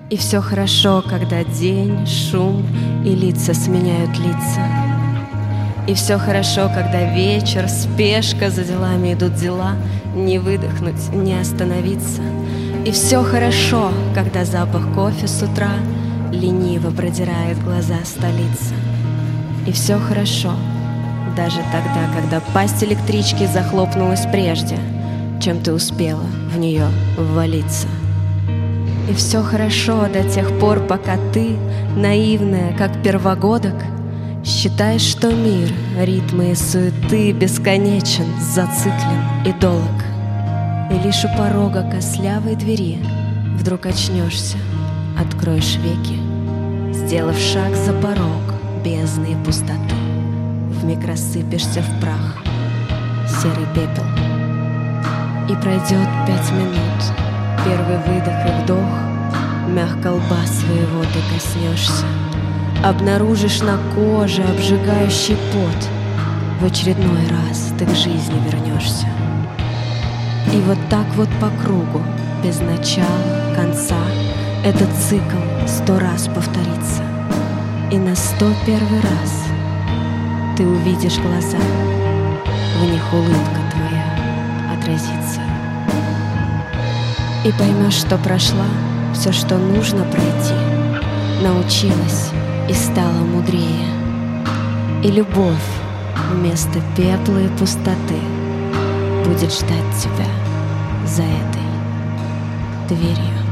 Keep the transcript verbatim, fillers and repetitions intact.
И все хорошо, когда день, шум и лица сменяют лица. И все хорошо, когда вечер, спешка, за делами идут дела, не выдохнуть, не остановиться. И все хорошо, когда запах кофе с утра лениво продирает глаза столицы. И все хорошо, даже тогда, когда пасть электрички захлопнулась прежде, чем ты успела в нее ввалиться. И все хорошо до тех пор, пока ты, наивная, как первогодок, считаешь, что мир, ритмы и суеты бесконечен, зациклен и долг. И лишь у порога костлявой двери вдруг очнешься, откроешь веки, сделав шаг за порог бездны и пустоты, вмиг рассыпешься в прах, серый пепел. И пройдет пять минут, первый выдох и вдох, мягко лба своего ты коснешься, обнаружишь на коже обжигающий пот, в очередной раз ты к жизни вернешься. И вот так вот по кругу, без начала, конца, этот цикл сто раз повторится. И на сто первый раз ты увидишь глаза, в них улыбка твоя отразится. И поймешь, что прошла все, что нужно пройти, научилась и стала мудрее. И любовь вместо пепла и пустоты будет ждать тебя за этой дверью.